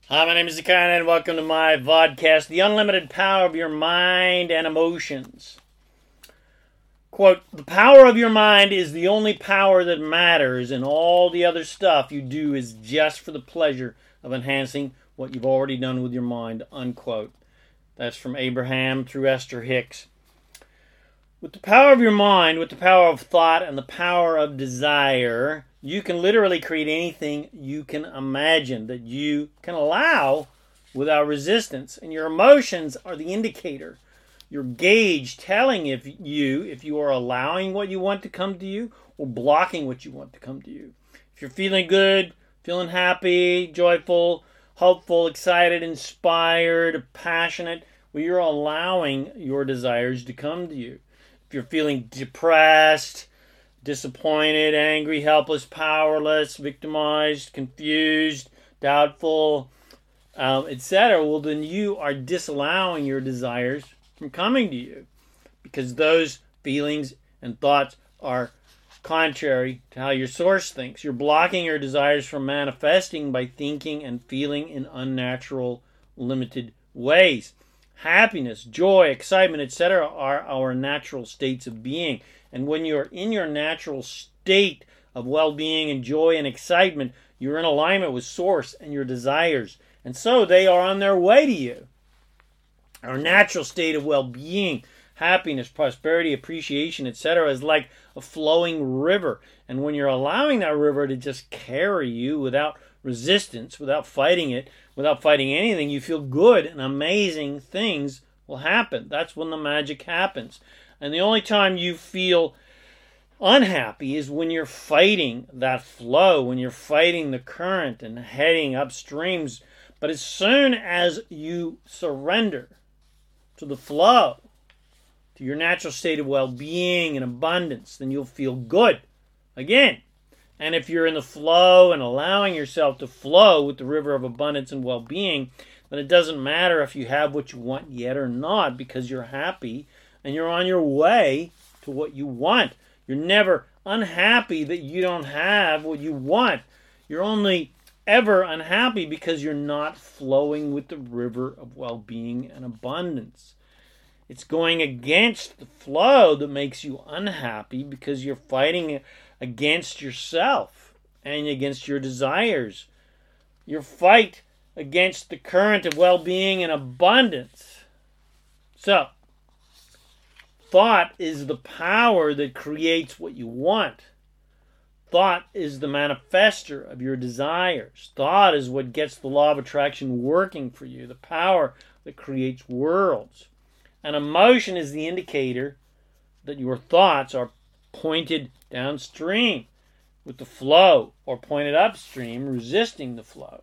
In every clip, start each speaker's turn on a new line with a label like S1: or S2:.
S1: Hi, my name is Zakana, and welcome to my vodcast, The Unlimited Power of Your Mind and Emotions. Quote, the power of your mind is the only power that matters, and all the other stuff you do is just for the pleasure of enhancing what you've already done with your mind, unquote. That's from Abraham through Esther Hicks. With the power of your mind, with the power of thought, and the power of desire, you can literally create anything you can imagine that you can allow without resistance. And your emotions are the indicator, your gauge telling if you are allowing what you want to come to you or blocking what you want to come to you. If you're feeling good, feeling happy, joyful, hopeful, excited, inspired, passionate, well, you're allowing your desires to come to you. If you're feeling depressed, disappointed, angry, helpless, powerless, victimized, confused, doubtful, etc., well, then you are disallowing your desires from coming to you because those feelings and thoughts are contrary to how your source thinks. You're blocking your desires from manifesting by thinking and feeling in unnatural, limited ways. Happiness, joy, excitement, etc. are our natural states of being. And when you're in your natural state of well-being and joy and excitement, you're in alignment with Source and your desires. And so they are on their way to you. Our natural state of well-being, happiness, prosperity, appreciation, etc. is like a flowing river. And when you're allowing that river to just carry you without resistance, without fighting it, without fighting anything, you feel good and amazing things will happen. That's when the magic happens. And the only time you feel unhappy is when you're fighting that flow, when you're fighting the current and heading upstreams. But as soon as you surrender to the flow, to your natural state of well-being and abundance, then you'll feel good again. And if you're in the flow and allowing yourself to flow with the river of abundance and well-being, then it doesn't matter if you have what you want yet or not, because you're happy and you're on your way to what you want. You're never unhappy that you don't have what you want. You're only ever unhappy because you're not flowing with the river of well-being and abundance. It's going against the flow that makes you unhappy because you're fighting against yourself and against your desires. Your fight against the current of well-being and abundance. So, thought is the power that creates what you want. Thought is the manifester of your desires. Thought is what gets the law of attraction working for you, the power that creates worlds. And emotion is the indicator that your thoughts are pointed downstream with the flow or pointed upstream, resisting the flow.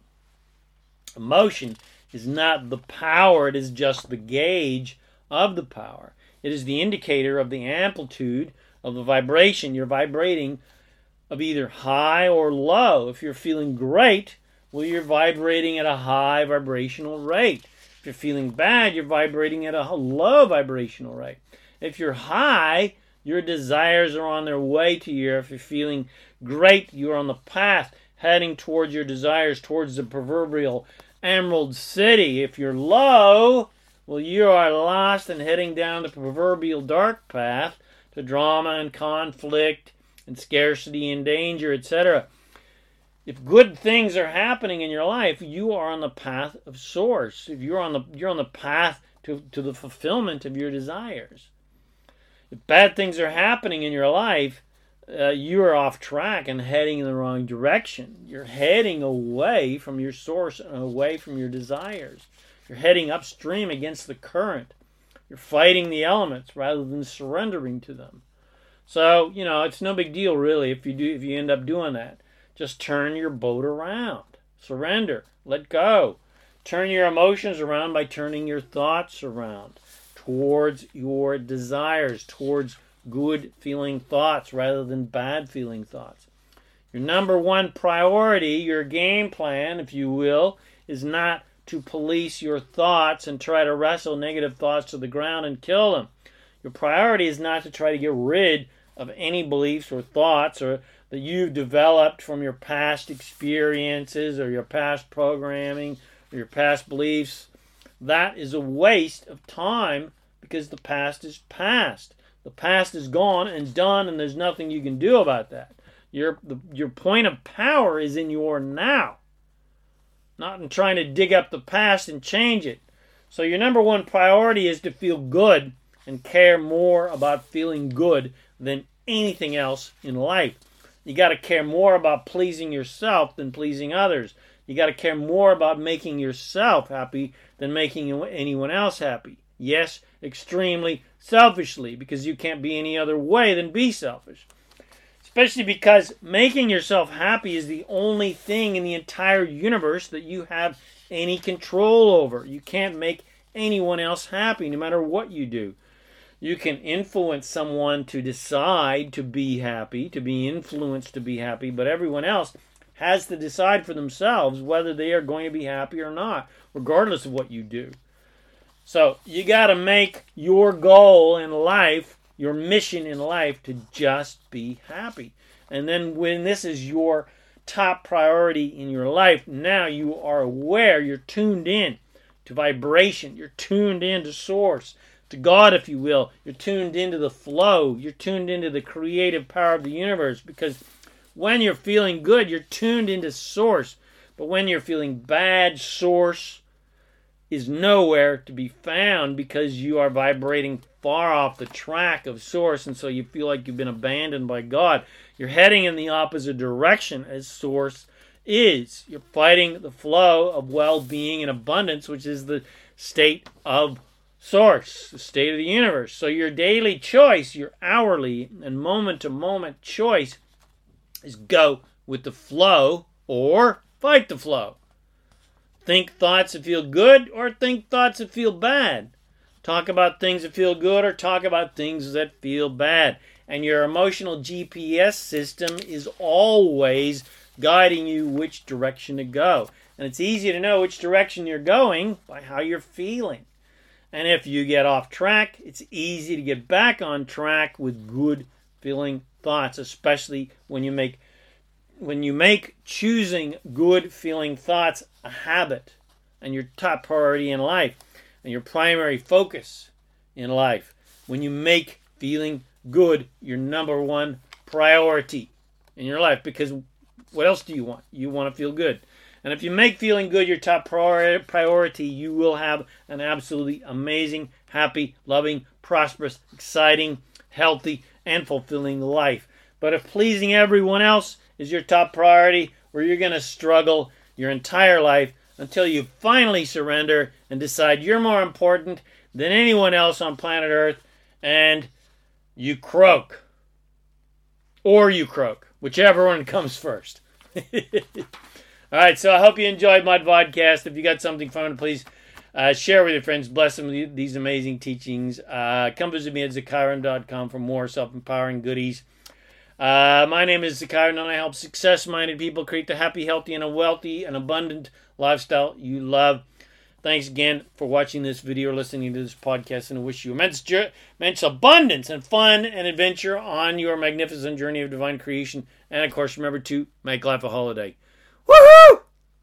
S1: Emotion is not the power, it is just the gauge of the power. It is the indicator of the amplitude of the vibration you're vibrating of either high or low. If you're feeling great, well, you're vibrating at a high vibrational rate. If you're feeling bad, you're vibrating at a low vibrational rate. If you're high, your desires are on their way to you. If you're feeling great, you're on the path heading towards your desires, towards the proverbial Emerald City. If you're low, well, you are lost and heading down the proverbial dark path to drama and conflict and scarcity and danger, etc. If good things are happening in your life, you are on the path of Source. If you're on the path to the fulfillment of your desires. If bad things are happening in your life, you are off track and heading in the wrong direction. You're heading away from your Source and away from your desires. You're heading upstream against the current. You're fighting the elements rather than surrendering to them. So, it's no big deal really if you end up doing that. Just turn your boat around. Surrender. Let go. Turn your emotions around by turning your thoughts around towards your desires, towards good feeling thoughts rather than bad feeling thoughts. Your number one priority, your game plan, if you will, is not to police your thoughts and try to wrestle negative thoughts to the ground and kill them. Your priority is not to try to get rid of any beliefs or thoughts or that you've developed from your past experiences or your past programming or your past beliefs, that is a waste of time because the past is past. The past is gone and done, and there's nothing you can do about that. Your point of power is in your now, not in trying to dig up the past and change it. So your number one priority is to feel good and care more about feeling good than anything else in life. You got to care more about pleasing yourself than pleasing others. You got to care more about making yourself happy than making anyone else happy. Yes, extremely selfishly, because you can't be any other way than be selfish. Especially because making yourself happy is the only thing in the entire universe that you have any control over. You can't make anyone else happy, no matter what you do. You can influence someone to decide to be happy, to be influenced to be happy, but everyone else has to decide for themselves whether they are going to be happy or not, regardless of what you do. So you got to make your goal in life, your mission in life, to just be happy. And then when this is your top priority in your life, now you are aware, you're tuned in to vibration, you're tuned in to source, to God, if you will. You're tuned into the flow, you're tuned into the creative power of the universe, because when you're feeling good, you're tuned into source. But when you're feeling bad, source is nowhere to be found because you are vibrating far off the track of source, and so you feel like you've been abandoned by God. You're heading in the opposite direction as source is. You're fighting the flow of well-being and abundance, which is the state of source, the state of the universe. So your daily choice, your hourly and moment-to-moment choice is go with the flow or fight the flow. Think thoughts that feel good or think thoughts that feel bad. Talk about things that feel good or talk about things that feel bad. And your emotional GPS system is always guiding you which direction to go. And it's easy to know which direction you're going by how you're feeling. And if you get off track, it's easy to get back on track with good feeling thoughts, especially when you make choosing good feeling thoughts a habit and your top priority in life and your primary focus in life. When you make feeling good your number one priority in your life, because what else do you want? You want to feel good. And if you make feeling good your top priority, you will have an absolutely amazing, happy, loving, prosperous, exciting, healthy, and fulfilling life. But if pleasing everyone else is your top priority, where you're going to struggle your entire life until you finally surrender and decide you're more important than anyone else on planet Earth, and you croak. Or you croak, whichever one comes first. All right, so I hope you enjoyed my podcast. If you got something from it, please share with your friends. Bless them with these amazing teachings. Come visit me at ZaKaiRan.com for more self-empowering goodies. My name is ZaKaiRan, and I help success-minded people create the happy, healthy, and a wealthy and abundant lifestyle you love. Thanks again for watching this video or listening to this podcast, and I wish you immense abundance and fun and adventure on your magnificent journey of divine creation. And, of course, remember to make life a holiday. Woohoo!